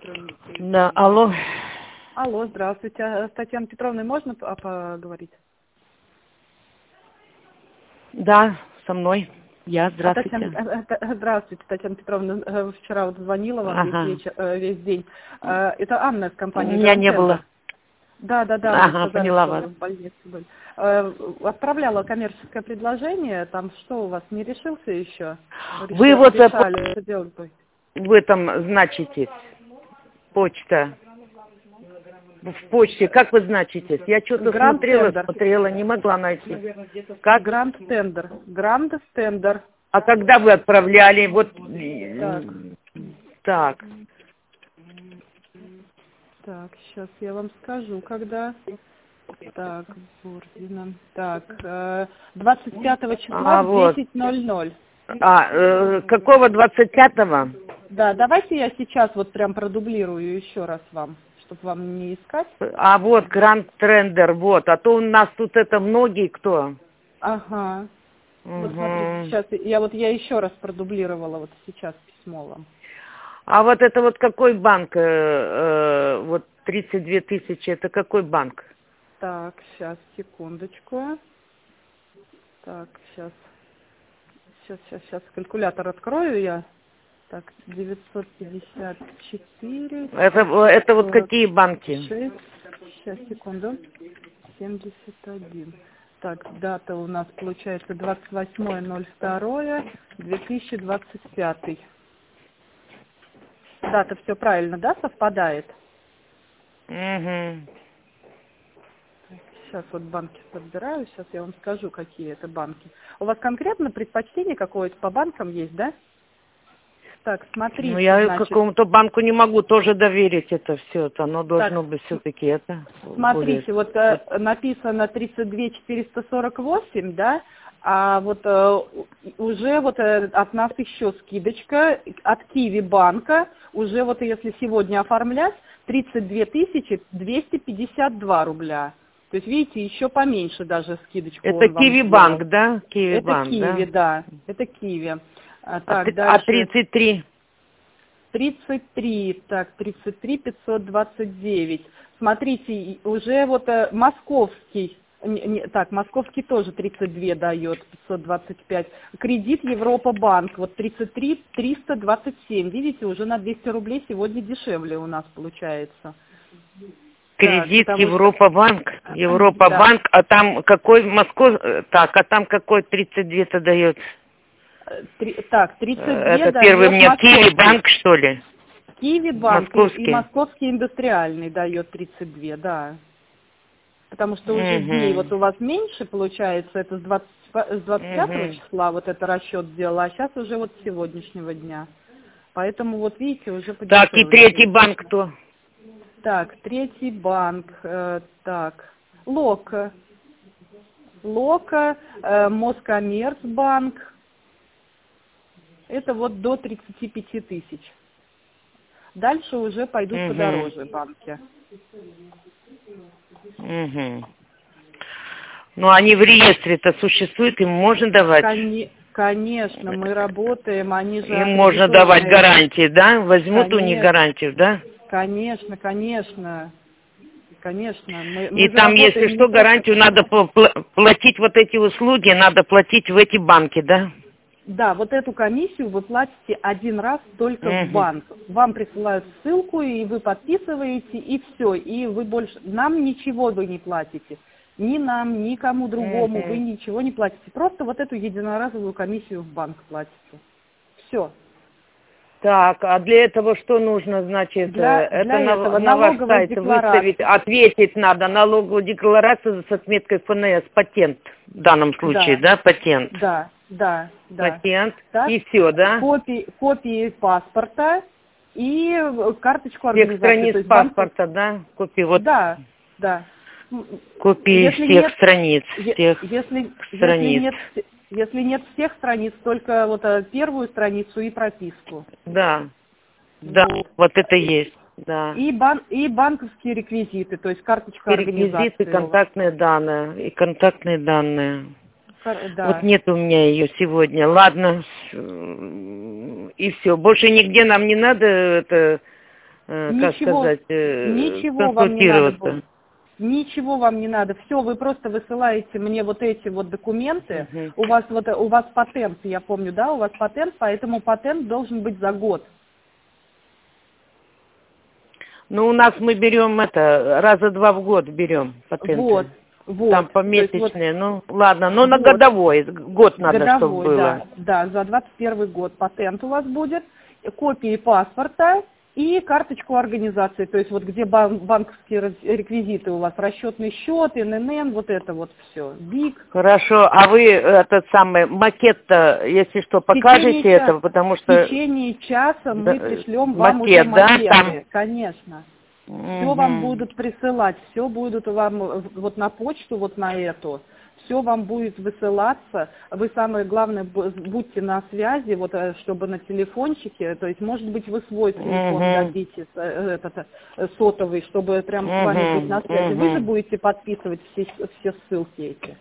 Да, алло. Алло, здравствуйте. С Татьяной Петровной можно поговорить? Да, со мной. Я, здравствуйте. Здравствуйте, Татьяна Петровна. Вчера вот звонила вам весь день. Это Анна из компании Меня Grand не Tender. было. Да, вы сказали, поняла что вас. вы в больнице были. Отправляла коммерческое предложение, там что у вас, не решился еще? Вы вот решали это делать? в этом значитесь. Почта. В почте. Как вы значитесь? Я что-то смотрела, не могла найти. Как? Grand Tender. А когда вы отправляли? Вот. Так. Так, сейчас я вам скажу, когда. Так, Бурдина. Так, 25 числа в 10:00. Какого 25-го? Да, давайте я сейчас вот прям продублирую еще раз вам, чтобы вам не искать. А вот Grand Tender, вот. А то у нас тут это многие кто. Ага. Угу. Вот смотрите, сейчас я еще раз продублировала вот сейчас письмо вам. А вот это вот какой банк? Вот 32 тысячи, это какой банк? Так, сейчас, секундочку. Так, сейчас калькулятор открою я. Так, 954. Это вот какие банки? 6, сейчас, секунду. 71. Так, дата у нас получается 28.02.2025. Дата все правильно, да, совпадает? Угу. Сейчас вот банки подбираю, сейчас я вам скажу, какие это банки. У вас конкретно предпочтение какое-то по банкам есть, да? Так, смотрите. Ну, я какому-то банку не могу тоже доверить это все. Оно должно быть все-таки это. Смотрите, вот написано 32 448, да? А вот уже вот от нас еще скидочка от Киви банка. Уже вот если сегодня оформлять, 32 252 рубля. То есть, видите, еще поменьше даже скидочку. Это Киви банк, да? Киви банк, Киви, да. Это Киви. Так, а 33? 33, так, 33 529. Смотрите, уже вот московский, московский тоже 32 дает, 525. Кредит Европа банк, вот 33 327. Видите, уже на 200 рублей сегодня дешевле у нас получается. Кредит так, Европа банк, Европа банк, а там какой а там какой 32-то дает? Так, 32 это первый мне Киви банк, что ли? Киви банк и Московский индустриальный дает 32, да. Потому что уже дней вот у вас меньше получается, это с 25 числа вот это расчет сделала, а сейчас уже вот с сегодняшнего дня. Поэтому вот видите, уже подешевле. Так, и третий банк кто? Так, третий банк, так, Лока, Москоммерцбанк. Это вот до 35 тысяч. Дальше уже пойдут подороже банки. Ну, они в реестре-то существуют, им можно давать? Конечно, мы работаем, они же... Им можно давать гарантии, да? Возьмут у них гарантию, да? Конечно. И там, если что, гарантию надо платить, вот эти услуги, надо платить в эти банки, да? Да, вот эту комиссию вы платите один раз только в банк. Вам присылают ссылку, и вы подписываете, и все. И вы больше... Нам ничего вы не платите. Ни нам, ни кому другому вы ничего не платите. Просто вот эту единоразовую комиссию в банк платите. Все. Так, а для этого что нужно, значит? Для этого на ваш сайт выставить, ответить надо налоговую декларацию с отметкой ФНС, патент в данном случае, да, патент? Да. Патент, так, и все, да? Копии паспорта и карточку организации. Всех страниц паспорта, да? Копии вот. Да. Копии всех страниц. Если нет всех страниц, только вот первую страницу и прописку. Да, вот это есть. Да. И банковские реквизиты, то есть карточка организации. Реквизиты, контактные данные. Да. Вот нет у меня ее сегодня. Ладно. И все. Больше нигде нам не надо как сказать, ничего вам не надо будет. Ничего вам не надо. Все, вы просто высылаете мне вот эти вот документы. У вас патент, я помню, да, у вас патент, поэтому патент должен быть за год. Ну, у нас мы берем раза 2 в год берем патенты. Вот. Там помесячные, ну, ладно, но на годовой, год надо, чтобы было. Да, за 21 год патент у вас будет, копии паспорта и карточку организации, то есть вот где банковские реквизиты у вас, расчетный счет, ННН, вот это вот все, БИК. Хорошо, а вы этот самый макет-то, если что, покажете это, потому что... В течение часа мы пришлем вам уже макеты, да? Конечно. Все вам будут присылать, все будут вам вот на почту, вот на эту. Все вам будет высылаться. Вы, самое главное, будьте на связи, вот, чтобы на телефончике, то есть, может быть, вы свой телефон дадите, сотовый, чтобы прям с вами быть на связи. Вы же будете подписывать все ссылки эти.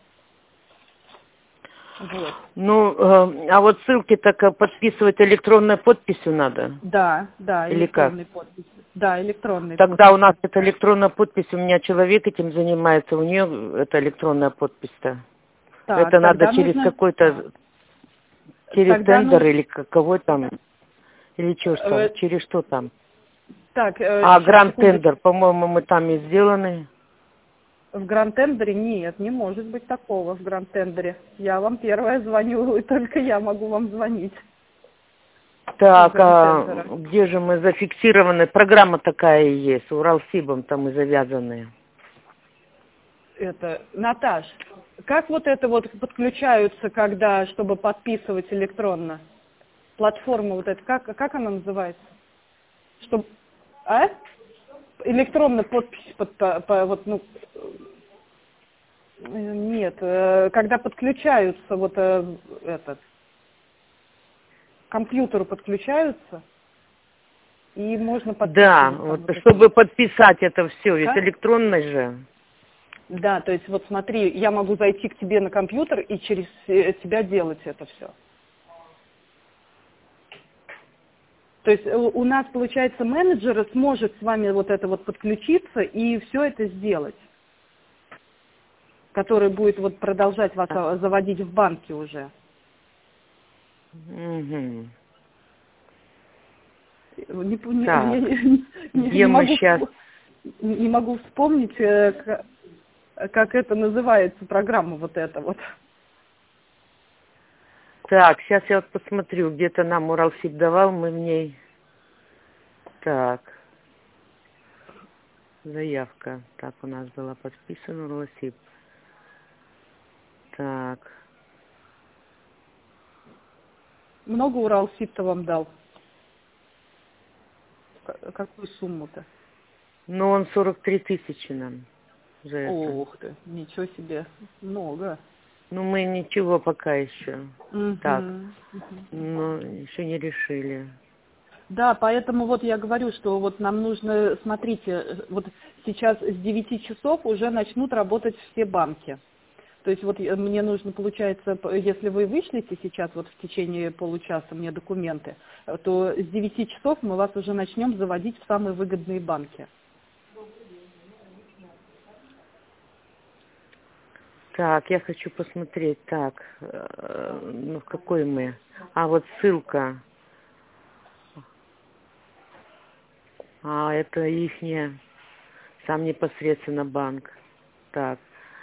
Вот. Ну, а вот ссылки так подписывать электронной подписью надо? Да, или электронной подписью. Да, электронной Тогда подписью. у нас это электронная подпись, у меня человек этим занимается, у нее это электронная подпись-то. Так, это надо через какой-то, через тендер или кого там, или что, через что там? Так, гранд-тендер, по-моему, мы там и сделаны. В гранд-тендере нет, не может быть такого в гранд-тендере. Я вам первая звоню, и только я могу вам звонить. Так, а где же мы зафиксированы? Программа такая и есть, Уралсибом там мы завязаны. Наташ, как вот это вот подключаются, когда, чтобы подписывать электронно? Платформа вот эта, как она называется? Электронная подпись нет, когда подключаются к компьютеру подключаются, и можно подписывать. Да, вот, чтобы подписать это все, ведь электронно же. Да, то есть вот смотри, я могу зайти к тебе на компьютер и через тебя делать это все. То есть у нас, получается, менеджер сможет с вами вот это вот подключиться и все это сделать, который будет вот продолжать вас заводить в банке уже. Не могу вспомнить, как это называется, программа вот эта вот. Так, сейчас я вот посмотрю, где-то нам Уралсиб давал, мы в ней... Так, заявка. Так, у нас была подписана Уралсиб. Так. Много Уралсиб-то вам дал? Какую сумму-то? Ну, он 43 тысячи нам за это. Ох ты, ничего себе, много. Ну, мы ничего пока еще. Так, но еще не решили. Да, поэтому вот я говорю, что вот нам нужно, смотрите, вот сейчас с 9 часов уже начнут работать все банки. То есть вот мне нужно, получается, если вы вышлите сейчас вот в течение получаса мне документы, то с 9 часов мы вас уже начнем заводить в самые выгодные банки. Так, я хочу посмотреть, так, ну, в какой мы? Вот ссылка. Это ихняя, сам непосредственно банк. Так.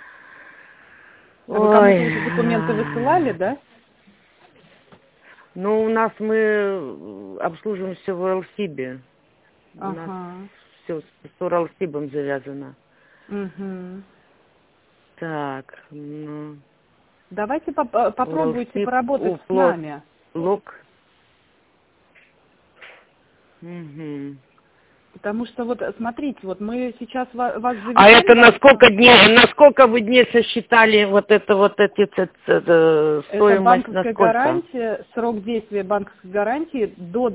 Вы кому-то уже документы высылали, да? Ну, у нас мы обслуживаемся в Уралсибе. У нас все с Уралсибом завязано. Так, ну... Давайте попробуйте поработать с нами. Лог. Потому что вот, смотрите, вот мы сейчас вас заведем... А это на сколько дней, на сколько вы дней сосчитали вот эти стоимость? Это банковская гарантия, срок действия банковской гарантии до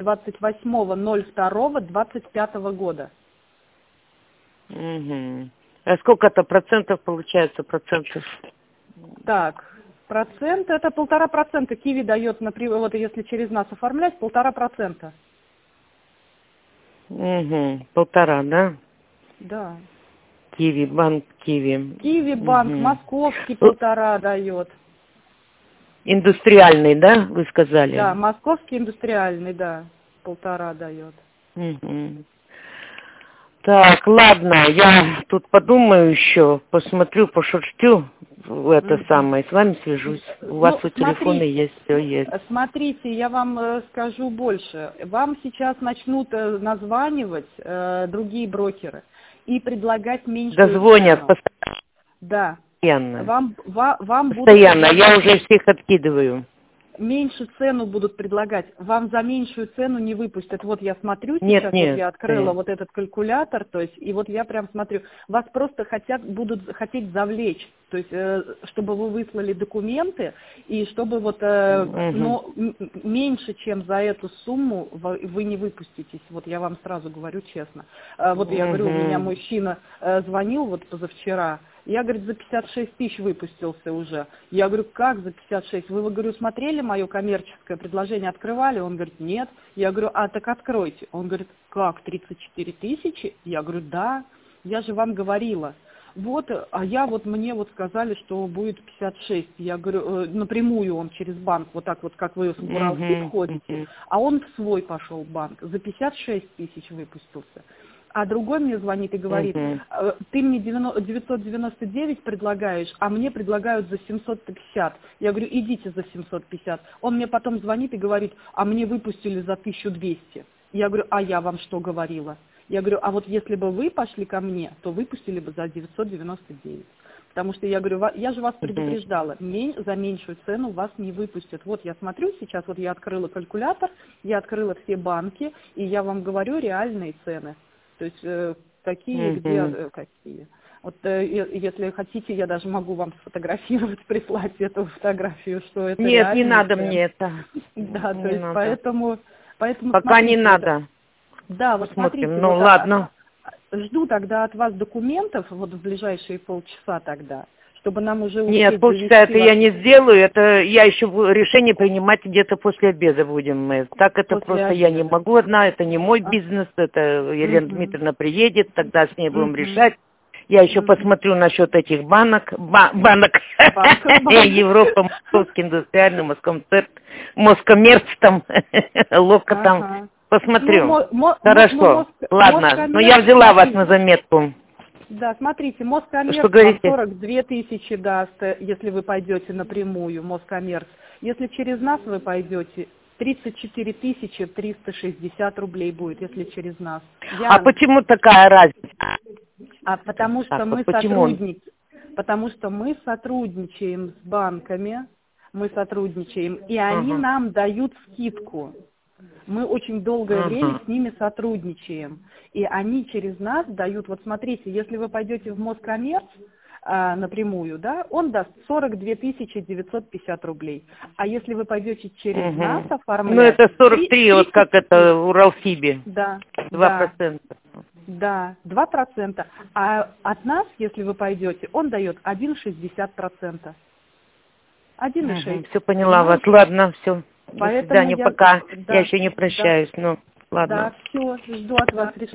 28.02.25 года. А сколько-то процентов получается, процентов? Так, процент, это 1,5%. Киви дает, например, вот если через нас оформлять, 1,5%. Угу. 1,5, да? Да. Киви, банк Киви. Киви банк, московский 1,5 дает. Индустриальный, да, вы сказали? Да, московский индустриальный, да, 1,5 дает. Угу. Так, ладно, я тут подумаю еще, посмотрю, пошерстю это самое, с вами свяжусь. У вас у телефона есть, все есть. Смотрите, я вам скажу больше. Вам сейчас начнут названивать другие брокеры и предлагать меньше. Дозвонят постоянно. Да. Постоянно. Вам постоянно, будут... я уже всех откидываю. Меньше цену будут предлагать. Вам за меньшую цену не выпустят. Вот я смотрю сейчас, вот я открыла вот этот калькулятор, то есть, и вот я прям смотрю. Вас просто будут хотеть завлечь, то есть, чтобы вы выслали документы, и чтобы вот, но меньше, чем за эту сумму вы не выпуститесь. Вот я вам сразу говорю честно. Вот я говорю, у меня мужчина звонил вот позавчера. Я, говорит, за 56 тысяч выпустился уже. Я говорю, как за 56? Вы, говорю, смотрели мое коммерческое предложение, открывали? Он говорит, нет. Я говорю, а так откройте. Он говорит, как, 34 тысячи? Я говорю, да, я же вам говорила. Вот, а мне сказали, что будет 56. Я говорю, напрямую он через банк, вот так вот, как вы в Уралсиб ходите, а он в свой пошел банк, за 56 тысяч выпустился. А другой мне звонит и говорит, ты мне 999 предлагаешь, а мне предлагают за 750. Я говорю, идите за 750. Он мне потом звонит и говорит, а мне выпустили за 1200. Я говорю, а я вам что говорила? Я говорю, а вот если бы вы пошли ко мне, то выпустили бы за 999. Потому что я говорю, я же вас предупреждала, за меньшую цену вас не выпустят. Вот я смотрю сейчас, вот я открыла калькулятор, я открыла все банки, и я вам говорю реальные цены. То есть какие, где, какие. Вот если хотите, я даже могу вам сфотографировать, прислать эту фотографию, что это нет, не надо мне это. Да, то есть поэтому пока смотрите, не надо. Да, вот смотрите. Ну вот ладно. Жду тогда от вас документов, вот в ближайшие полчаса тогда, чтобы нам уже... Нет, полчаса это я не сделаю, это я еще решение принимать где-то после обеда будем. Так это после просто обеда. Я не могу одна, это не мой бизнес, это Елена Дмитриевна приедет, тогда с ней будем решать. Я еще посмотрю насчет этих банок, Европа, Московский индустриальный, Москоммерц там, Лока там, посмотрю. Хорошо, ладно, но я взяла вас на заметку. Да, смотрите, Москоммерц 42 тысячи даст, если вы пойдете напрямую, Москоммерц. Если через нас вы пойдете, 34 360 рублей будет, если через нас. А почему такая разница? Потому что мы сотрудничаем с банками, и они нам дают скидку. Мы очень долгое время с ними сотрудничаем. И они через нас дают, вот смотрите, если вы пойдете в Москоммерц напрямую, да, он даст 42 950 рублей. А если вы пойдете через нас оформлять... Ну это 43, вот как это в Уралсибе. Да. 2%. Да, 2%. А от нас, если вы пойдете, он дает 1,60%. 1,6%. Все поняла вас. Ладно, все. До свидания, пока. Я еще не прощаюсь. Ну, ладно. Да, все, жду от вас решения.